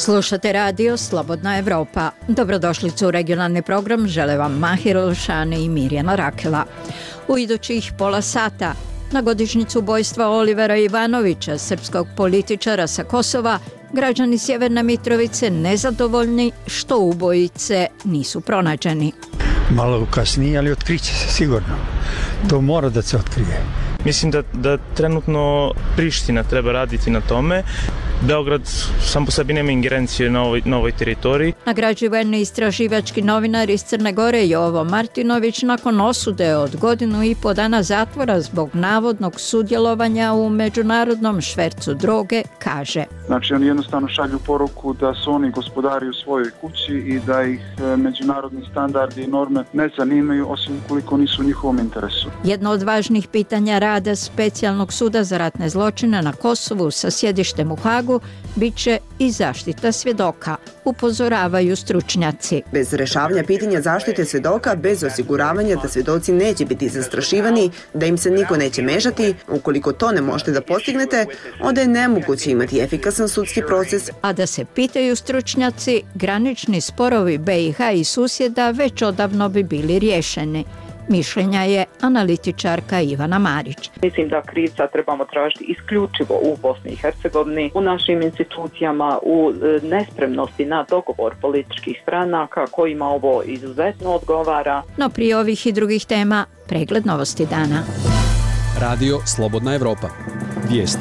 Slušate radio Slobodna Evropa. Dobrodošlicu u regionalni program žele vam Mahir Olšani i Mirjana Rakela. U idućih pola sata na godišnjicu ubojstva Olivera Ivanovića, srpskog političara sa Kosova, građani Sjeverne Mitrovice nezadovoljni što ubojice nisu pronađeni. Malo kasnije, ali otkriće se sigurno. To mora da se otkrije. Mislim da trenutno Priština treba raditi na tome. Beograd sam po sebi nema ingerencije na ovoj teritoriji. Nagrađivani istraživački novinar iz Crne Gore Jovo Martinović nakon osude od 1,5 dana zatvora zbog navodnog sudjelovanja u međunarodnom švercu droge kaže: Znači oni jednostavno šalju poruku da su oni gospodari u svojoj kući i da ih međunarodni standardi i norme ne zanimaju osim koliko nisu u njihovom interesu. Jedno od važnih pitanja rada Specijalnog suda za ratne zločine na Kosovu sa sjedištem u Hagu bit će i zaštita svjedoka, upozoravaju stručnjaci. Bez rešavanja pitanja zaštite svjedoka, bez osiguravanja da svjedoci neće biti zastrašivani, da im se niko neće mešati, ukoliko to ne možete da postignete, onda je nemoguće imati efikasan sudski proces. A da se pitaju stručnjaci, granični sporovi BiH i susjeda već odavno bi bili riješeni. Mišljenja je analitičarka Ivana Marić. Mislim da krivca trebamo tražiti isključivo u Bosni i Hercegovini, u našim institucijama, u nespremnosti na dogovor političkih stranaka kojima ovo izuzetno odgovara. No prije ovih i drugih tema, pregled novosti dana. Radio Slobodna Evropa. Vijesti.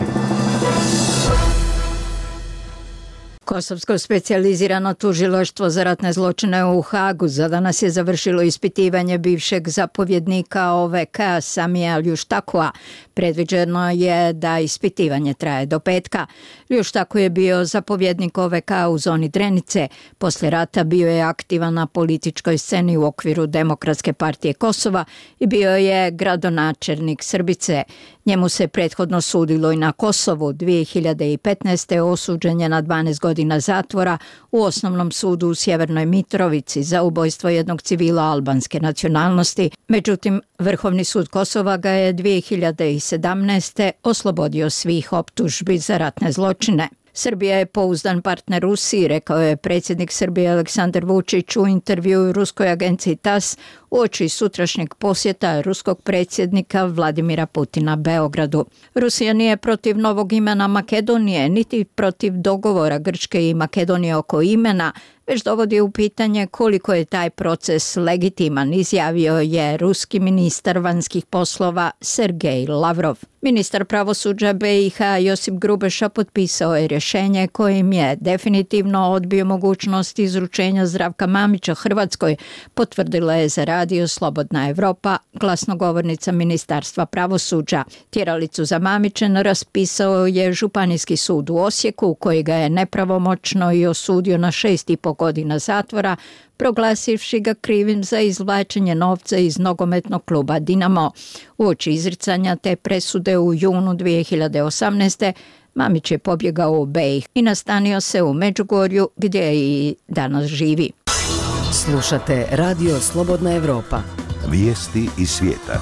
Kosovsko specijalizirano tužilaštvo za ratne zločine u Hagu za danas je završilo ispitivanje bivšeg zapovjednika OVK Samija Ljuštakua. Predviđeno je da ispitivanje traje do petka. Ljuštaku je bio zapovjednik OVK u zoni Drenice. Poslije rata bio je aktivan na političkoj sceni u okviru Demokratske partije Kosova i bio je gradonačelnik Srbice. Njemu se prethodno sudilo i na Kosovu. 2015. osuđen je na 12 godina zatvora u osnovnom sudu u Sjevernoj Mitrovici za ubojstvo jednog civila albanske nacionalnosti. Međutim, Vrhovni sud Kosova ga je 2017. oslobodio svih optužbi za ratne zločine. Srbija je pouzdan partner Rusiji, rekao je predsjednik Srbije Aleksandar Vučić u intervjuu ruskoj agenciji TASS uoči sutrašnjeg posjeta ruskog predsjednika Vladimira Putina Beogradu. Rusija nije protiv novog imena Makedonije, niti protiv dogovora Grčke i Makedonije oko imena, već dovodi u pitanje koliko je taj proces legitiman, izjavio je ruski ministar vanjskih poslova Sergej Lavrov. Ministar pravosuđa BiH Josip Grubeša potpisao je rješenje kojim je definitivno odbio mogućnost izručenja Zdravka Mamića Hrvatskoj, potvrdila je za radio Slobodna Evropa glasnogovornica Ministarstva pravosuđa. Tjeralicu za Mamićem raspisao je Županijski sud u Osijeku, koji ga je nepravomoćno i osudio na 6,5 godina zatvora, proglasivši ga krivim za izvlačenje novca iz nogometnog kluba Dinamo. Uoči izricanja te presude u junu 2018. Mamić je pobjegao u BiH i nastanio se u Međugorju gdje i danas živi. Slušate radio Slobodna Evropa. Vijesti iz svijeta.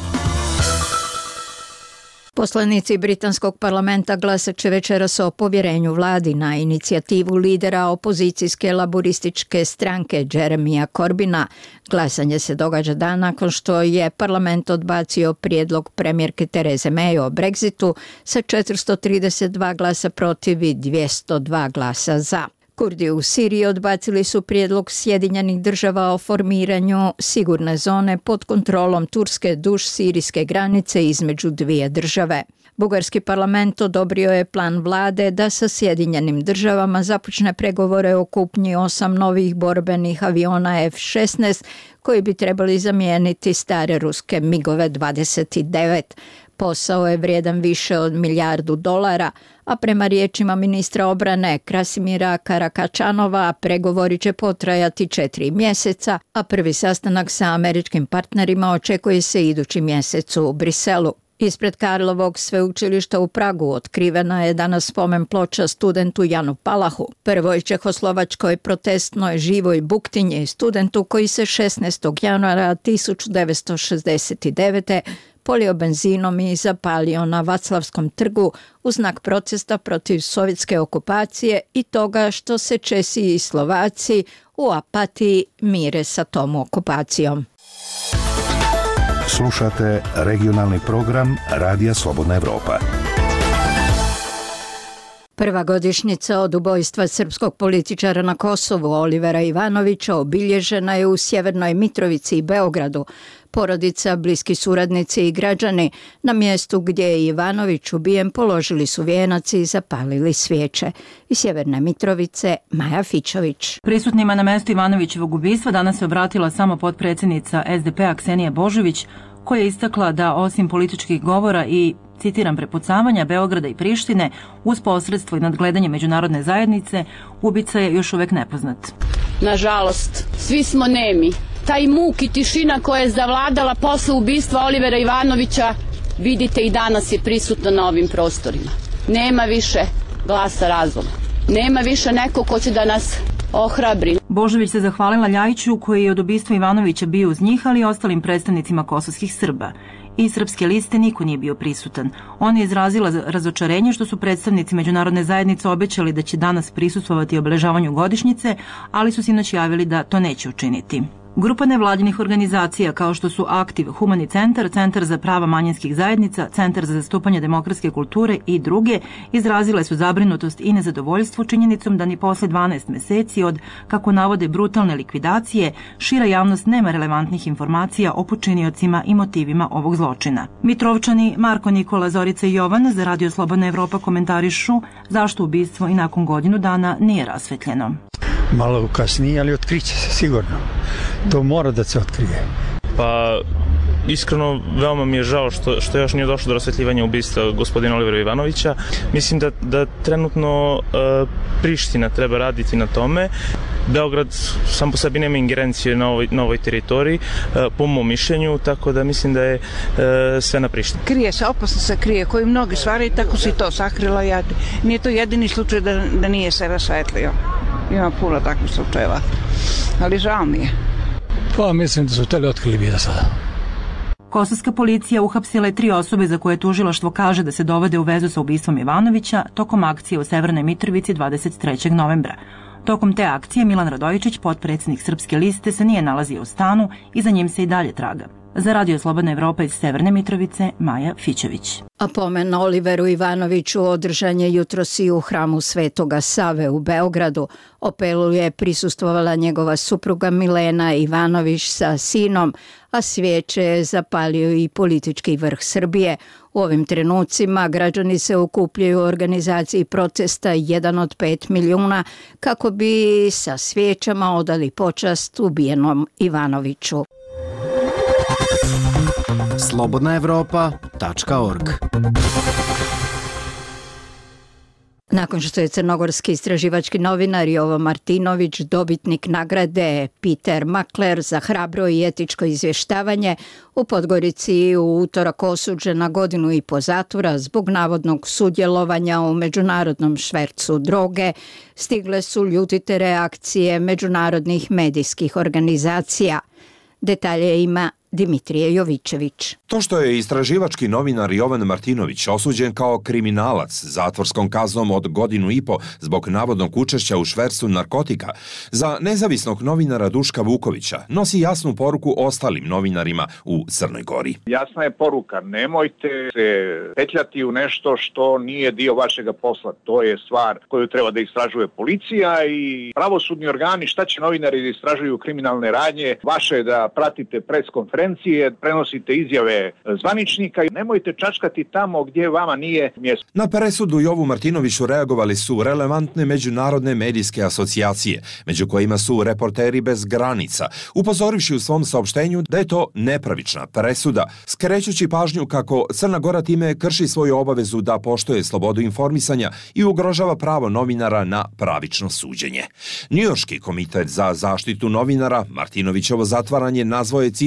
Poslanici britanskog parlamenta glasat će večeras o povjerenju vladi na inicijativu lidera opozicijske laborističke stranke Jeremija Corbina. Glasanje se događa dan nakon što je parlament odbacio prijedlog premijerke Tereze May o Brexitu sa 432 glasa protiv i 202 glasa za. Kurdi u Siriji odbacili su prijedlog Sjedinjenih država o formiranju sigurne zone pod kontrolom Turske duž sirijske granice između dvije države. Bugarski parlament odobrio je plan vlade da sa Sjedinjenim državama započne pregovore o kupnji 8 novih borbenih aviona F-16 koji bi trebali zamijeniti stare ruske MiG-ove 29. Posao je vrijedan više od $1 milijardu, a prema riječima ministra obrane Krasimira Karakačanova pregovori će potrajati 4 mjeseca, a prvi sastanak sa američkim partnerima očekuje se idući mjesec u Briselu. Ispred Karlovog sveučilišta u Pragu otkrivena je danas spomen ploča studentu Janu Palahu, prvoj čehoslovačkoj protestnoj živoj buktinji, studentu koji se 16. januara 1969. polio benzinom i zapalio na Vaclavskom trgu u znak protesta protiv sovjetske okupacije i toga što se Česi i Slovaci u apatiji mire sa tom okupacijom. Slušate regionalni program Radija Slobodna Evropa. Prva godišnjica od ubojstva srpskog političara na Kosovu Olivera Ivanovića obilježena je u Sjevernoj Mitrovici i Beogradu. Porodica, bliski suradnici i građani na mjestu gdje je Ivanović ubijen položili su vijenac i zapalili svijeće. Iz Sjeverne Mitrovice Maja Fićović. Prisutnima na mjestu Ivanovićevog ubistva danas se obratila samo potpredsjednica SDP-a Ksenija Božović, koja je istakla da osim političkih govora i, citiram, prepucavanja Beograda i Prištine, uz posredstvo i nadgledanje međunarodne zajednice, ubica je još uvek nepoznat. Nažalost, svi smo nemi. Taj muk i tišina koja je zavladala posle ubistva Olivera Ivanovića, vidite i danas je prisutna na ovim prostorima. Nema više glasa razuma. Nema više neko ko će da nas ohrabri. Božović se zahvalila Ljajiću koji je od ubistva Ivanovića bio uz njih, ali i ostalim predstavnicima kosovskih Srba. Iz Srpske liste niko nije bio prisutan. Ona je izrazila razočarenje što su predstavnici međunarodne zajednice obećali da će danas prisustvovati obeležavanju godišnjice, ali su sinoć javili da to neće učiniti. Grupa nevladinih organizacija kao što su Aktiv, Humani centar, Centar za prava manjinskih zajednica, Centar za zastupanje demokratske kulture i druge izrazile su zabrinutost i nezadovoljstvo činjenicom da ni posle 12 meseci od, kako navode, brutalne likvidacije, šira javnost nema relevantnih informacija o počiniocima i motivima ovog zločina. Mitrovčani Marko, Nikola, Zorica i Jovan za Radio Slobodna Evropa komentarišu zašto ubistvo i nakon godinu dana nije rasvetljeno. Malo kasnije, ali otkriće se sigurno. To mora da se otkrije. Pa, iskreno, veoma mi je žao što još nije došlo do rasvetljivanja ubistva gospodina Olivera Ivanovića. Mislim da trenutno Priština treba raditi na tome. Beograd sam po sebi nema ingerencije na ovoj teritoriji, po mom mišljenju, tako da mislim da je sve na Prištini. Krije se, opasno se krije, koji mnogi stvari, tako se i to sakrilo. Nije to jedini slučaj da nije se rasvetlio. Ima puno takvih slučajeva, ali žao mi je. Pa mislim da su tele otkrili bi da sada. Kosovska policija uhapsila je 3 osobe za koje tužilaštvo kaže da se dovode u vezu sa ubistvom Ivanovića tokom akcije u Severnoj Mitrovici 23. novembra. Tokom te akcije Milan Radojičić, potpredsjednik Srpske liste, se nije nalazio u stanu i za njim se i dalje traga. Za Radio Slobodna Evropa iz Severne Mitrovice, Maja Fićović. A pomen Oliveru Ivanoviću održan je jutros i u hramu Svetoga Save u Beogradu. Opelu je prisustvovala njegova supruga Milena Ivanović sa sinom, a svijeće je zapalio i politički vrh Srbije. U ovim trenucima građani se okupljaju u organizaciji protesta 1 od 5 milijuna kako bi sa svijećama odali počast ubijenom Ivanoviću. slobodnaevropa.org. Nakon što je crnogorski istraživački novinar Jovo Martinović, dobitnik nagrade Peter Makler za hrabro i etičko izvještavanje, u Podgorici u utorak osuđen na 1,5 godine zatvora zbog navodnog sudjelovanja u međunarodnom švercu droge, stigle su ljutite reakcije međunarodnih medijskih organizacija. Detalje ima Dimitrije Jovićević. To što je istraživački novinar Jovan Martinović osuđen kao kriminalac zatvorskom kaznom od 1,5 godine zbog navodnog učešća u švercu narkotika, za nezavisnog novinara Duška Vukovića nosi jasnu poruku ostalim novinarima u Crnoj Gori. Jasna je poruka, nemojte se petljati u nešto što nije dio vašega posla. To je stvar koju treba da istražuje policija i pravosudni organi. Šta će novinari da istražuju kriminalne radnje? Vaše je da pratite pres konferencije, prenosite izjave zvaničnika i nemojte čačkati tamo gdje vama nije mjesto. Na presudu Jovu Martinoviću reagovali su relevantne međunarodne medijske asocijacije, među kojima su Reporteri bez granica, upozorivši u svom saopštenju da je to nepravična presuda, skrećući pažnju kako Crna Gora time krši svoju obavezu da poštuje slobodu informisanja i ugrožava pravo novinara na pravično suđenje. Njujorški komitet za zaštitu novinara Martinovićevo zatvaranje nazvao je, citat,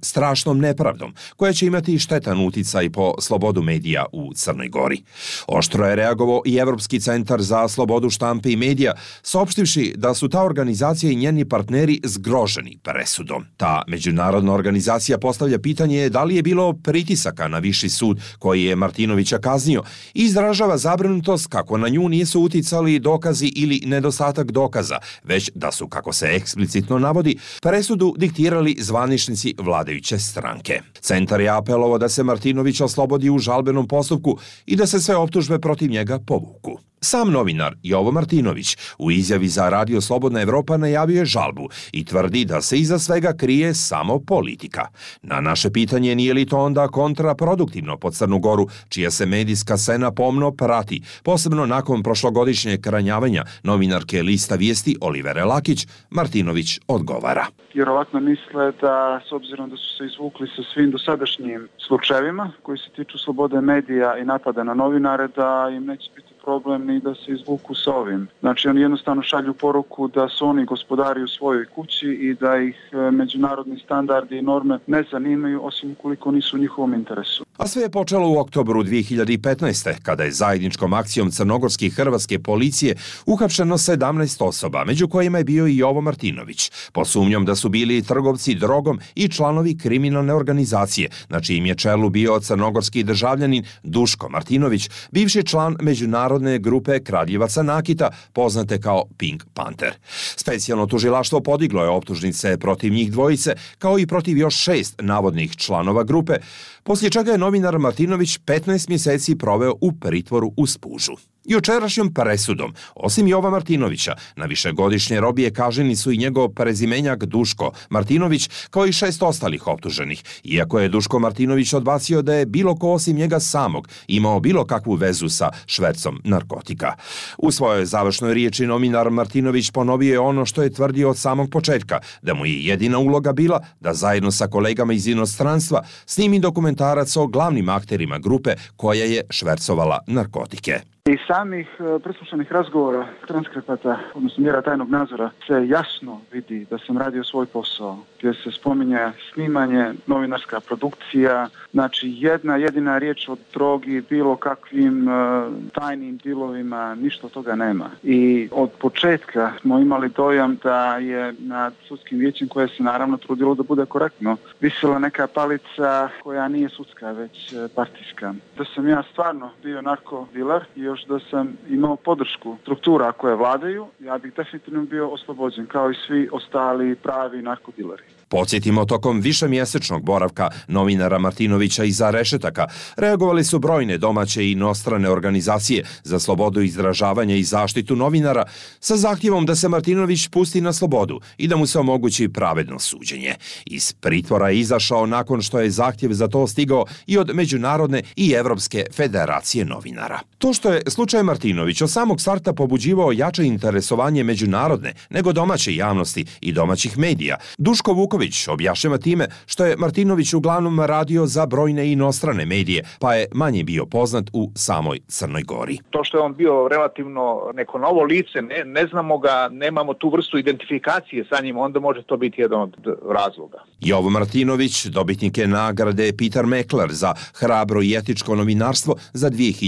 strašnom nepravdom, koja će imati štetan uticaj po slobodu medija u Crnoj Gori. Oštro je reagovao i Evropski centar za slobodu štampe i medija, saopštivši da su ta organizacija i njeni partneri zgroženi presudom. Ta međunarodna organizacija postavlja pitanje da li je bilo pritisaka na viši sud koji je Martinovića kaznio i izražava zabrinutost kako na nju nisu uticali dokazi ili nedostatak dokaza, već da su, kako se eksplicitno navodi, presudu diktirali zvaničnici vladajuće stranke. Centar je apelovao da se Martinović oslobodi u žalbenom postupku i da se sve optužbe protiv njega povuku. Sam novinar Jovo Martinović u izjavi za Radio Slobodna Evropa najavio je žalbu i tvrdi da se iza svega krije samo politika. Na naše pitanje nije li to onda kontraproduktivno po Crnu Goru, čija se medijska scena pomno prati, posebno nakon prošlogodišnjeg ranjavanja novinarke Lista vijesti Olivere Lakić, Martinović odgovara. Vjerovatno misle da, s obzirom da su se izvukli sa svim dosadašnjim slučajevima koji se tiču slobode medija i napada na novinare, da im neće biti problem ni da se izvuku sa ovim. Znači, oni jednostavno šalju poruku da su oni gospodari u svojoj kući i da ih međunarodni standardi i norme ne zanimaju, osim ukoliko nisu u njihovom interesu. A sve je počelo u oktobru 2015. kada je zajedničkom akcijom crnogorske i hrvatske policije uhapšeno 17 osoba, među kojima je bio i Jovo Martinović, pod sumnjom da su bili trgovci drogom i članovi kriminalne organizacije, na čijem je čelu bio crnogorski državljanin Duško Martinović, bivši član međunarodne grupe kradljivaca nakita, poznate kao Pink Panther. Specijalno tužilaštvo podiglo je optužnice protiv njih dvojice, kao i protiv još 6 navodnih članova grupe, poslije čega je novinar Martinović 15 mjeseci proveo u pritvoru u Spužu. Jučerašnjom presudom, osim Jova Martinovića, na višegodišnje robije kažnjeni su i njegov prezimenjak Duško Martinović, kao i 6 ostalih optuženih, iako je Duško Martinović odbacio da je bilo ko osim njega samog imao bilo kakvu vezu sa švercom narkotika. U svojoj završnoj riječi novinar Martinović ponovio je ono što je tvrdio od samog početka, da mu je jedina uloga bila da zajedno sa kolegama iz inostranstva snimi dokumentarac o glavnim akterima grupe koja je švercovala narkotike. Iz samih preslušanih razgovora, transkripata, odnosno mjera tajnog nadzora, se jasno vidi da sam radio svoj posao, gdje se spominje snimanje, novinarska produkcija, znači jedna jedina riječ o drogi, bilo kakvim tajnim dilovima, ništa od toga nema. I od početka smo imali dojam da je nad sudskim vijećem, koje se naravno trudilo da bude korektno, visila neka palica koja nije sudska, već partijska. Da sam ja stvarno bio narkodiler i još da sam imao podršku struktura koje vladaju, ja bih definitivno bio oslobođen, kao i svi ostali pravi narkodileri. Podsjetimo, tokom višemjesečnog boravka novinara Martinovića iza rešetaka reagovali su brojne domaće i inostrane organizacije za slobodu izražavanja i zaštitu novinara sa zahtjevom da se Martinović pusti na slobodu i da mu se omogući pravedno suđenje. Iz pritvora je izašao nakon što je zahtjev za to stigao i od Međunarodne i Evropske federacije novinara. To što je slučaj Martinović od samog starta pobuđivao jače interesovanje međunarodne nego domaće javnosti i domaćih medija, Duško Vuković objašnjava time što je Martinović uglavnom radio za brojne inostrane medije, pa je manje bio poznat u samoj Crnoj Gori. To što je on bio relativno neko novo lice, ne znamo ga, nemamo tu vrstu identifikacije sa njim, onda može to biti jedan od razloga. Jovo Martinović dobitnik je nagrade Peter Mekler za hrabro i etičko novinarstvo za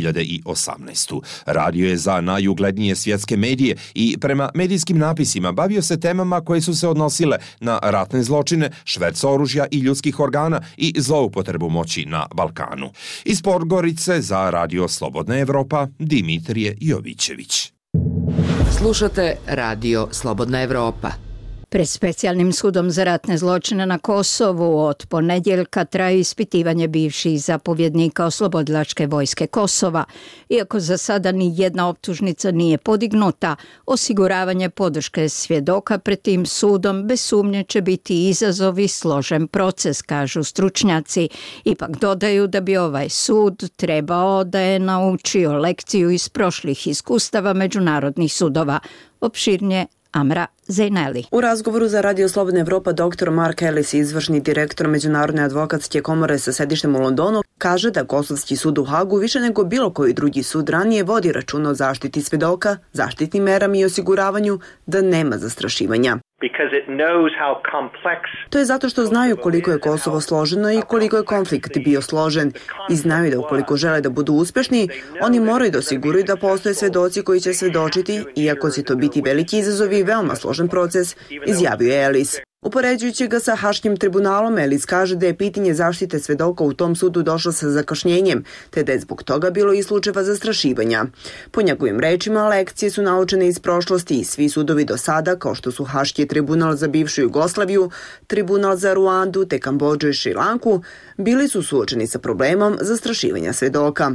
2018. Radio je za najuglednije svjetske medije i prema medijskim napisima bavio se temama koje su se odnosile na ratne zločine, šverc oružja i ljudskih organa i zloupotrebu moći na Balkanu. Iz Podgorice za Radio Slobodna Evropa, Dimitrije Jovićević. Slušate Radio Slobodna Evropa. Pred specijalnim sudom za ratne zločine na Kosovu od ponedjeljka traje ispitivanje bivših zapovjednika oslobodilačke vojske Kosova. Iako za sada ni jedna optužnica nije podignuta, osiguravanje podrške svjedoka pred tim sudom bez sumnje će biti izazov i složen proces, kažu stručnjaci. Ipak dodaju da bi ovaj sud trebao da je naučio lekciju iz prošlih iskustava međunarodnih sudova. Opširnije Amra Zejneli. U razgovoru za Radio Slobodna Evropa dr. Mark Ellis, izvršni direktor Međunarodne advokatske komore sa sedištem u Londonu, kaže da Kosovski sud u Hagu više nego bilo koji drugi sud ranije vodi računa o zaštiti svedoka, zaštitnim merama i osiguravanju da nema zastrašivanja. To je zato što znaju koliko je Kosovo složeno i koliko je konflikt bio složen i znaju da ukoliko žele da budu uspešni, oni moraju da osiguraju da postoje svedoci koji će svedočiti, iako će to biti veliki izazov i veoma složen proces, izjavio je Ellis. Upoređujući ga sa Haškim tribunalom, Ellis kaže da je pitanje zaštite svedoka u tom sudu došlo sa zakašnjenjem, te da je zbog toga bilo i slučajeva zastrašivanja. Po njegovim rečima, lekcije su naučene iz prošlosti i svi sudovi do sada, kao što su Haški tribunal za bivšu Jugoslaviju, tribunal za Ruandu, te Kambodžu i Šrilanku, bili su suočeni sa problemom zastrašivanja svedoka.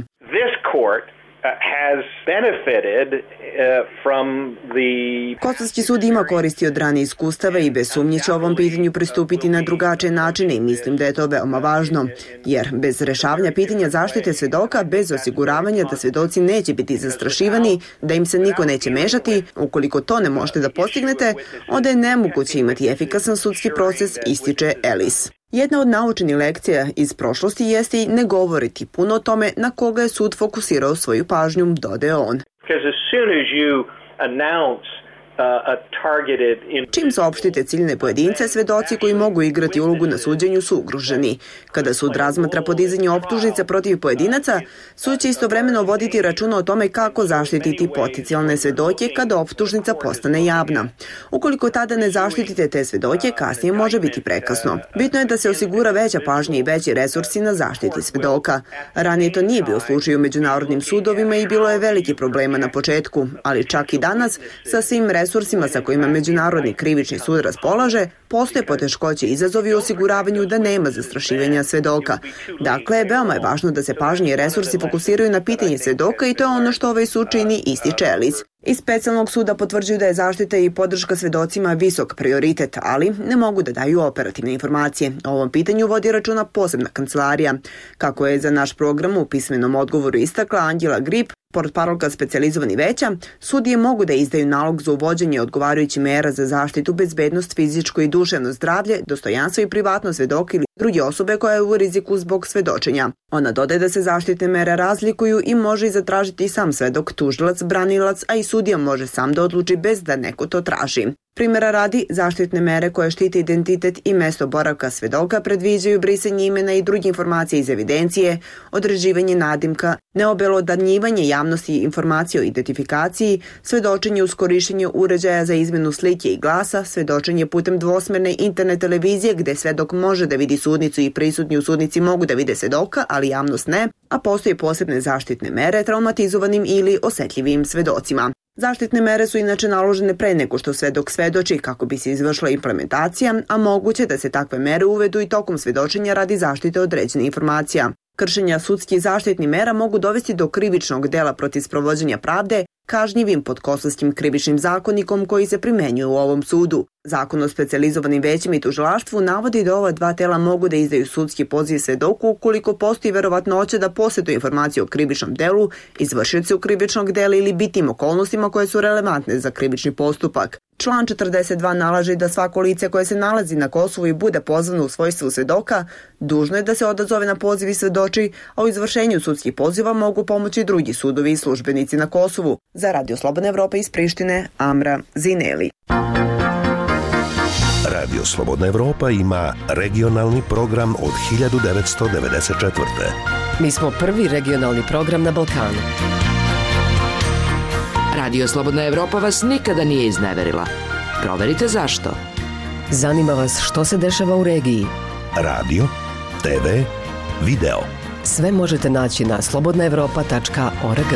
Kosovski sud ima koristi od ranije iskustava i bez sumnje će ovom pitanju pristupiti na drugačije načine i mislim da je to veoma važno, jer bez rešavanja pitanja zaštite svedoka, bez osiguravanja da svedoci neće biti zastrašivani, da im se niko neće mešati, ukoliko to ne možete da postignete, onda je nemoguće imati efikasan sudski proces, ističe Ellis. Jedna od naučenih lekcija iz prošlosti jeste i ne govoriti puno o tome na koga je sud fokusirao svoju pažnju, dodaje on. Čim saopštite ciljne pojedince, svedoci koji mogu igrati ulogu na suđenju su ugroženi. Kada sud razmatra podizanje optužnice protiv pojedinaca, sud će istovremeno voditi računa o tome kako zaštititi potencijalne svedoke kada optužnica postane javna. Ukoliko tada ne zaštitite te svedoke, kasnije može biti prekasno. Bitno je da se osigura veća pažnja i veći resursi na zaštiti svedoka. Ranije to nije bio slučaj u međunarodnim sudovima i bilo je veliki problema na početku, ali čak i danas sa svim resursima sa kojima Međunarodni krivični sud raspolaže, postoje poteškoće i izazovi u osiguravanju da nema zastrašivanja svedoka. Dakle, veoma je važno da se pažnje i resursi fokusiraju na pitanje svedoka i to je ono što ovaj sud čini, ističe Ellis. Iz specijalnog suda potvrđuju da je zaštita i podrška svedocima visok prioritet, ali ne mogu da daju operativne informacije. O ovom pitanju vodi računa posebna kancelarija. Kako je za naš program u pismenom odgovoru istakla Anđela Grip, portparolka specijalizovanih veća, sudije mogu da izdaju nalog za uvođenje odgovarajućih mera za zaštitu, bezbednost, fizičko i duševno zdravlje, dostojanstvo i privatnost svedoka ili druge osobe koja je u riziku zbog svedočenja. Ona dodaje da se zaštitne mere razlikuju i može i zatražiti sam svedok, tužilac, branilac, a i sudija može sam da odluči bez da neko to traži. Primjera radi, zaštitne mere koje štite identitet i mesto boravka svedoka predviđaju brisanje imena i druge informacije iz evidencije, određivanje nadimka, neobelodanjivanje javnosti informacije o identifikaciji, svedočenje uz korišćenje uređaja za izmenu slike i glasa, svedočenje putem dvosmerne internet televizije gde svedok može da vidi sudnicu i prisutni u sudnici mogu da vide svedoka, ali javnost ne, a postoje posebne zaštitne mere traumatizovanim ili osetljivim svedocima. Zaštitne mere su inače naložene pre nego što svedok svedoči kako bi se izvršila implementacija, a moguće da se takve mere uvedu i tokom svedočenja radi zaštite određenih informacija. Kršenja sudskih zaštitnih mera mogu dovesti do krivičnog dela protiv sprovođenja pravde, kažnjivim pod kosovskim krivičnim zakonikom koji se primenjuje u ovom sudu. Zakon o specijalizovanim većima i tužilaštvu navodi da ova dva tela mogu da izdaju sudski poziv svedoku ukoliko postoji verovatnoća da posjeduje informaciju o krivičnom delu, izvršiocu krivičnog dela ili bitnim okolnostima koje su relevantne za krivični postupak. Član 42 nalaže da svako lice koje se nalazi na Kosovu i bude pozvano u svojstvu svedoka, dužno je da se odazove na poziv i svedoči, a u izvršenju sudskih poziva mogu pomoći drugi sudovi i službenici na Kosovu. Za Radio Slobodna Evropa iz Prištine, Amra Zineli. Radio Slobodna Evropa ima regionalni program od 1994. Mi smo prvi regionalni program na Balkanu. Radio Slobodna Evropa vas nikada nije izneverila. Proverite zašto. Zanima vas što se dešava u regiji. Radio, TV, video. Sve možete naći na slobodnaevropa.org.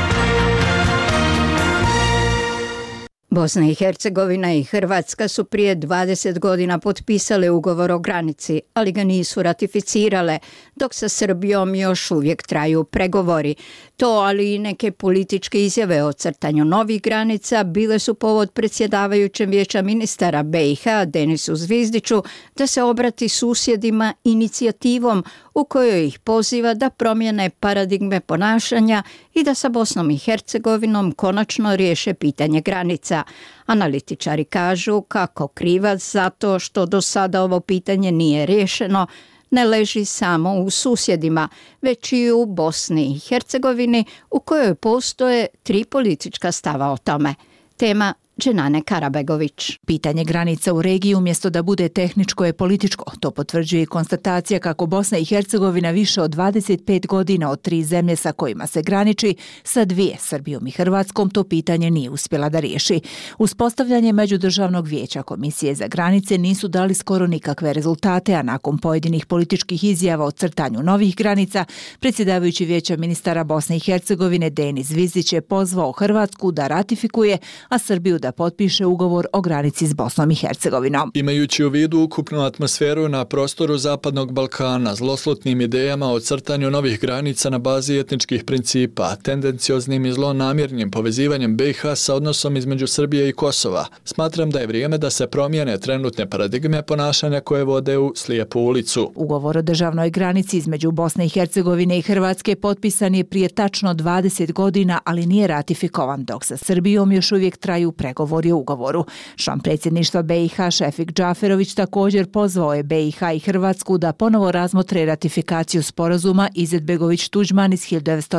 Bosna i Hercegovina i Hrvatska su prije 20 godina potpisale ugovor o granici, ali ga nisu ratificirale, dok sa Srbijom još uvijek traju pregovori. To, ali i neke političke izjave o crtanju novih granica bile su povod predsjedavajućem Vijeća ministara BiH Denisu Zvizdiću da se obrati susjedima inicijativom u kojoj ih poziva da promijene paradigme ponašanja i da sa Bosnom i Hercegovinom konačno riješe pitanje granica. Analitičari kažu kako krivac za to što do sada ovo pitanje nije riješeno ne leži samo u susjedima, već i u Bosni i Hercegovini u kojoj postoje 3 politička stava o tome. Tema Dženane Karabegović. Pitanje granica u regiji umjesto da bude tehničko je političko. To potvrđuje i konstatacija kako Bosna i Hercegovina više od 25 godina od 3 zemlje sa kojima se graniči, sa 2, Srbijom i Hrvatskom, to pitanje nije uspjela da riješi. Uspostavljanje Međudržavnog vijeća Komisije za granice nisu dali skoro nikakve rezultate, a nakon pojedinih političkih izjava o crtanju novih granica, predsjedavajući Vijeća ministara Bosne i Hercegovine Denis Vizić je pozvao Hrvatsku da ratifikuje, a Srbiju da potpiše ugovor o granici s Bosnom i Hercegovinom. Imajući u vidu ukupnu atmosferu na prostoru Zapadnog Balkana, zloslutnim idejama o crtanju novih granica na bazi etničkih principa, tendencioznim i zlonamjernim povezivanjem BiH sa odnosom između Srbije i Kosova, smatram da je vrijeme da se promijene trenutne paradigme ponašanja koje vode u slijepu ulicu. Ugovor o državnoj granici između Bosne i Hercegovine i Hrvatske potpisan je prije tačno 20 godina, ali nije ratifikovan, dok sa Srbijom još uvijek traju pregovori o ugovoru. Član predsjedništva BiH Šefik Džaferović također pozvao je BiH i Hrvatsku da ponovo razmotre ratifikaciju sporazuma Izetbegović-Tuđman iz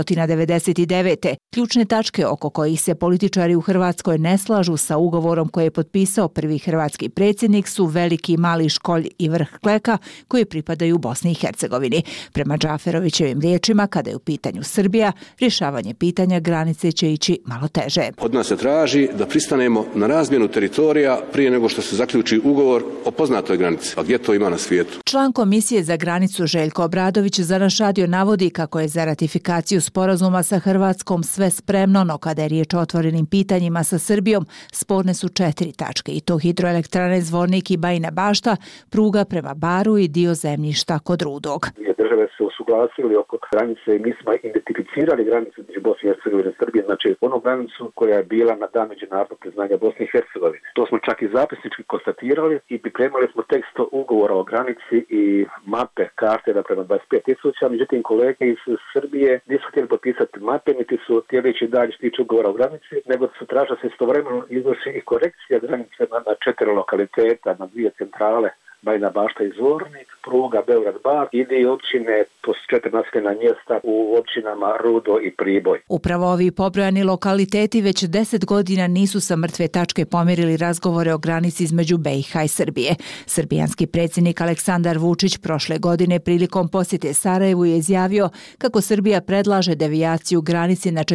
1999. Ključne tačke oko kojih se političari u Hrvatskoj ne slažu sa ugovorom koje je potpisao prvi hrvatski predsjednik su Veliki, Mali Školj i Vrh Kleka koji pripadaju Bosni i Hercegovini. Prema Džaferovićevim riječima, kada je u pitanju Srbija, rješavanje pitanja granice će ići malo teže. Od nas se traži da pristanemo na razmjenu teritorija prije nego što se zaključi ugovor o poznatoj granici. A gdje to ima na svijetu? Član Komisije za granicu Željko Obradović za naš radio navodi kako je za ratifikaciju sporazuma sa Hrvatskom sve spremno, no kada je riječ o otvorenim pitanjima sa Srbijom, sporne su 4 tačke i to hidroelektrane Zvornik i Bajina Bašta, pruga prema Baru i dio zemljišta kod Rudog. Države se usuglasili oko granice i mi smo identificirali granicu između Bosne i Hercegovine i Srbije, znači onu granicu koja je bila na dan međunarodnog priznanja Bosne i Hercegovine. To smo čak i zapisnički konstatirali i pripremali smo tekst ugovora o granici i mape, karte da prema 25.000, međutim kolege iz Srbije nisu htjeli potpisati mape, niti su htjeli ići dalje što tiče ugovora o granici, nego su tražili da se istovremeno izvrši i korekcija granice na 4 lokaliteta, na 2 centrale, Bajina Bašta i Zvornik, pruga Beograd-Bar i dio općine po 4 naseljena mjesta u općinama Rudo i Priboj. Upravo ovi pobrojani lokaliteti već 10 godina nisu sa mrtve tačke pomirili razgovore o granici između BiH i Srbije. Srbijanski predsjednik Aleksandar Vučić prošle godine prilikom posjete Sarajevu je izjavio kako Srbija predlaže devijaciju granici na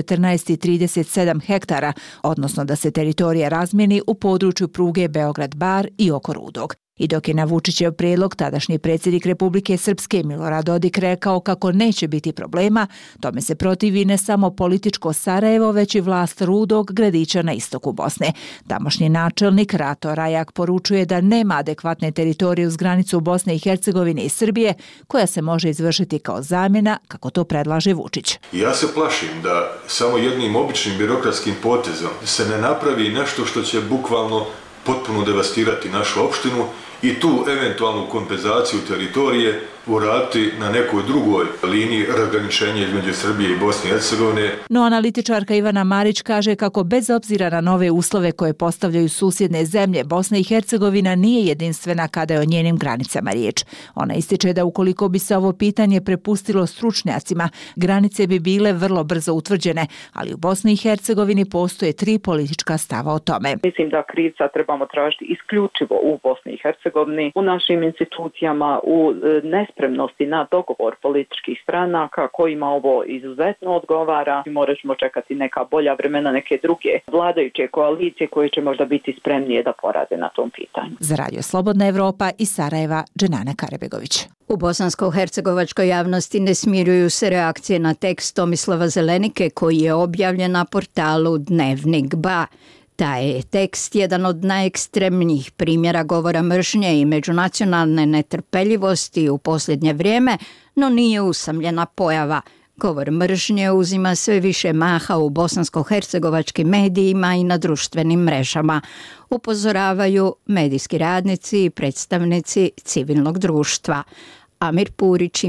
14,37 hektara, odnosno da se teritorija razmijeni u području pruge Beograd-Bar i oko Rudog. I dok je na Vučićev prijedlog tadašnji predsjednik Republike Srpske Milorad Dodik rekao kako neće biti problema, tome se protivi ne samo političko Sarajevo, već i vlast Rudog, gradića na istoku Bosne. Tamošnji načelnik Rato Rajak poručuje da nema adekvatne teritorije uz granicu Bosne i Hercegovine i Srbije, koja se može izvršiti kao zamjena, kako to predlaže Vučić. Ja se plašim da samo jednim običnim birokratskim potezom se ne napravi nešto što će bukvalno potpuno devastirati našu opštinu i tu eventualnu kompenzaciju teritorije uraditi na nekoj drugoj liniji razgraničenja između Srbije i Bosne i Hercegovine. No analitičarka Ivana Marić kaže kako bez obzira na nove uslove koje postavljaju susjedne zemlje, Bosna i Hercegovina nije jedinstvena kada je o njenim granicama riječ. Ona ističe da ukoliko bi se ovo pitanje prepustilo stručnjacima, granice bi bile vrlo brzo utvrđene, ali u Bosni i Hercegovini postoje 3 politička stava o tome. Mislim da krivca trebamo tražiti isključivo u Bosni i Hercegovini, u našim institucijama, u nespremnosti na dogovor političkih stranaka kojima ovo izuzetno odgovara. Morat ćemo čekati neka bolja vremena, neke druge vladajuće koalicije koje će možda biti spremnije da porade na tom pitanju. Za Radio Slobodna Evropa iz Sarajeva, Dženana Karabegović. U bosansko-hercegovačkoj javnosti ne smiruju se reakcije na tekst Tomislava Zelenike koji je objavljen na portalu Dnevnik Ba. Taj je tekst jedan od najekstremnijih primjera govora mržnje i međunacionalne netrpeljivosti u posljednje vrijeme, no nije usamljena pojava. Govor mržnje uzima sve više maha u bosansko-hercegovačkim medijima i na društvenim mrežama. Upozoravaju medijski radnici i predstavnici civilnog društva. Amir Purić ima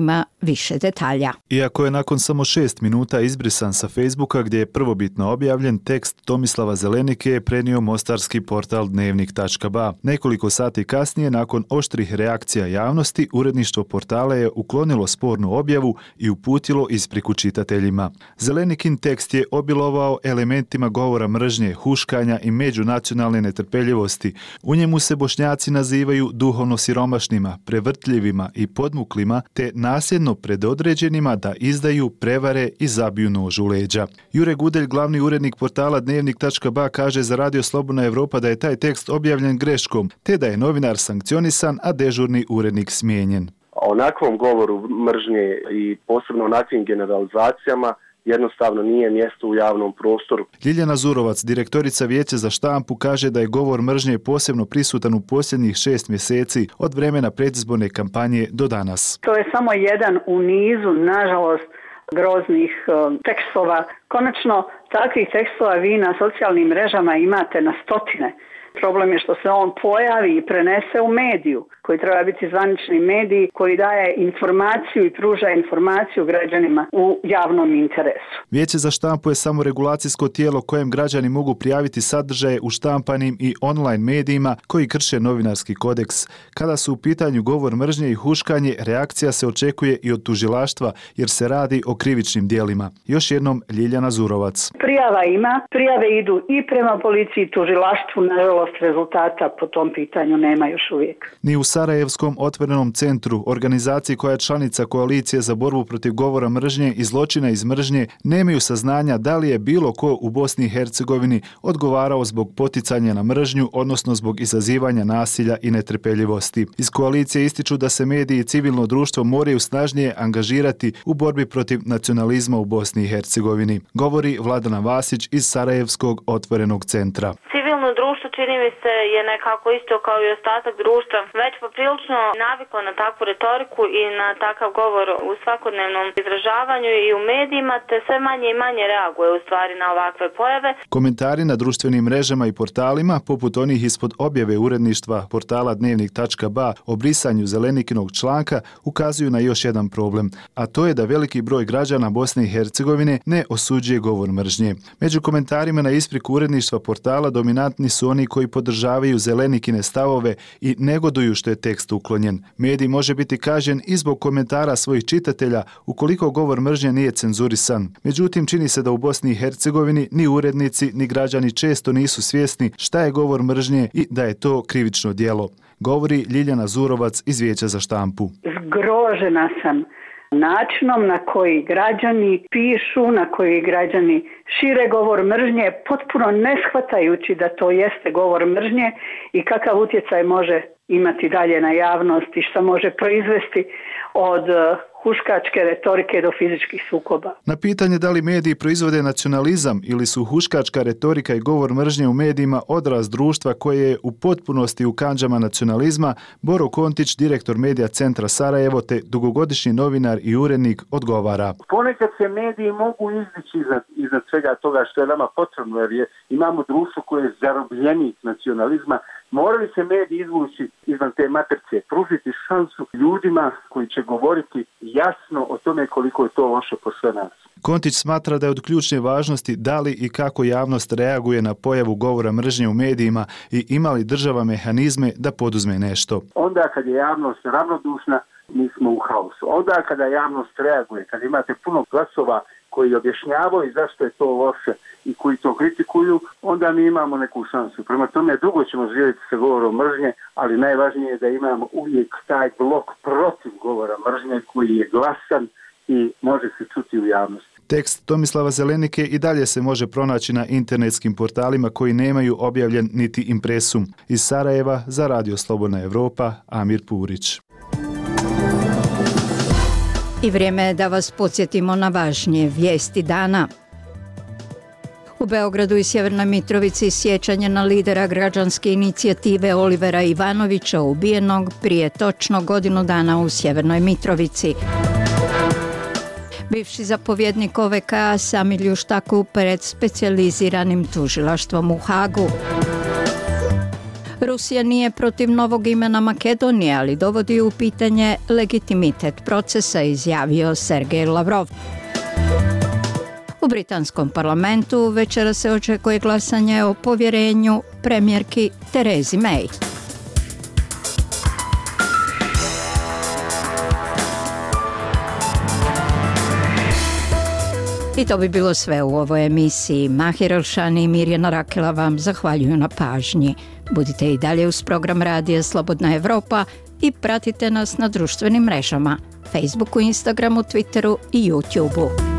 više detalja. Iako je nakon samo 6 minuta izbrisan sa Facebooka gdje je prvobitno objavljen, tekst Tomislava Zelenike je prenio mostarski portal dnevnik.ba. Nekoliko sati kasnije, nakon oštrih reakcija javnosti, uredništvo portala je uklonilo spornu objavu i uputilo ispriku čitateljima. Zelenikin tekst je obilovao elementima govora mržnje, huškanja i međunacionalne netrpeljivosti. U njemu se Bošnjaci nazivaju duhovno siromašnima, prevrtljivima i podmuklima, te nasljedno predodređenima da izdaju, prevare i zabiju nož u leđa. Jure Gudelj, glavni urednik portala dnevnik.ba, kaže za Radio Slobodna Evropa da je taj tekst objavljen greškom, te da je novinar sankcionisan, a dežurni urednik smijenjen. Onakvom govoru mržnje i posebno onakvim generalizacijama jednostavno nije mjesto u javnom prostoru. Ljiljana Zurovac, direktorica Vijeća za štampu, kaže da je govor mržnje posebno prisutan u posljednjih 6 mjeseci od vremena predizborne kampanje do danas. To je samo jedan u nizu, nažalost, groznih tekstova. Konačno, takvih tekstova vi na socijalnim mrežama imate na stotine. Problem je što se on pojavi i prenese u mediju, koji treba biti zvanični medij, koji daje informaciju i pruža informaciju građanima u javnom interesu. Vijeće za štampu je samo regulacijsko tijelo kojem građani mogu prijaviti sadržaje u štampanim i online medijima koji krše novinarski kodeks. Kada su u pitanju govor mržnje i huškanje, reakcija se očekuje i od tužilaštva jer se radi o krivičnim djelima. Još jednom Ljiljana Zurovac. Prijava ima, prijave idu i prema policiji i tužilaštvu, nažalost rezultata po tom pitanju nema još uvijek. Ni u Sarajevskom otvorenom centru, organizaciji koja je članica koalicije za borbu protiv govora mržnje i zločina iz mržnje, nemaju saznanja da li je bilo ko u Bosni i Hercegovini odgovarao zbog poticanja na mržnju, odnosno zbog izazivanja nasilja i netrpeljivosti. Iz koalicije ističu da se mediji i civilno društvo moraju snažnije angažirati u borbi protiv nacionalizma u Bosni i Hercegovini, govori Vladana Vasić iz Sarajevskog otvorenog centra. Civilno društvo, čini mi se, je nekako isto kao i ostatak društva već poprilično naviklo na takvu retoriku i na takav govor u svakodnevnom izražavanju i u medijima, te sve manje i manje reaguje u stvari na ovakve pojave. Komentari na društvenim mrežama i portalima, poput onih ispod objave uredništva portala dnevnik.ba o brisanju Zelenikinog članka, ukazuju na još jedan problem, a to je da veliki broj građana Bosne i Hercegovine ne osuđuje govor mržnje. Među komentarima na ispriku uredništva portala dominantni su oni koji podržavaju Zelenikine stavove i negoduju što je tekst uklonjen. Medij može biti kažnjen i zbog komentara svojih čitatelja ukoliko govor mržnje nije cenzurisan. Međutim, čini se da u Bosni i Hercegovini ni urednici ni građani često nisu svjesni šta je govor mržnje i da je to krivično djelo, govori Ljiljana Zurovac iz Vijeća za štampu. Zgrožena sam načinom na koji građani pišu, na koji građani šire govor mržnje, potpuno ne shvatajući da to jeste govor mržnje i kakav utjecaj može imati dalje na javnost i što može proizvesti od huškačke retorike do fizičkih sukoba. Na pitanje da li mediji proizvode nacionalizam ili su huškačka retorika i govor mržnje u medijima odraz društva koje je u potpunosti u kandžama nacionalizma, Boro Kontić, direktor Medija centra Sarajevo te dugogodišnji novinar i urednik, odgovara. Ponekad se mediji mogu izdići iznad svega toga što je nama potrebno, jer imamo društvo koje je zarobljenik nacionalizma. Morali se mediji izvući izvan te matrice, pružiti šansu ljudima koji će govoriti jasno o tome koliko je to loše po sve nas. Kontić smatra da je od ključne važnosti da li i kako javnost reaguje na pojavu govora mržnje u medijima i ima li država mehanizme da poduzme nešto. Onda kad je javnost ravnodušna, mi smo u haosu. Onda kada javnost reaguje, kad imate puno glasova koji objašnjavaju zašto je to loše i koji to kritikuju, onda mi imamo neku šansu. Prema tome, dugo ćemo živjeti sa govorom mržnje, ali najvažnije je da imamo uvijek taj blok protiv govora mržnje koji je glasan i može se čuti u javnosti. Tekst Tomislava Zelenike i dalje se može pronaći na internetskim portalima koji nemaju objavljen niti impresum. Iz Sarajeva za Radio Slobodna Evropa, Amir Purić. I vrijeme je da vas podsjetimo na važnije vijesti dana. U Beogradu i Sjevernoj Mitrovici sjećanje na lidera građanske inicijative Olivera Ivanovića, ubijenog prije točno godinu dana u Sjevernoj Mitrovici. Bivši zapovjednik OVK Samir Ljuštaku pred specijaliziranim tužilaštvom u Hagu. Rusija nije protiv novog imena Makedonije, ali dovodi u pitanje legitimitet procesa, izjavio Sergej Lavrov. U britanskom parlamentu večera se očekuje glasanje o povjerenju premijerki Terezi May. I to bi bilo sve u ovoj emisiji. Mahir Elšani i Mirjana Rakela vam zahvaljuju na pažnji. Budite i dalje uz program Radija Slobodna Evropa i pratite nas na društvenim mrežama, Facebooku, Instagramu, Twitteru i YouTubeu.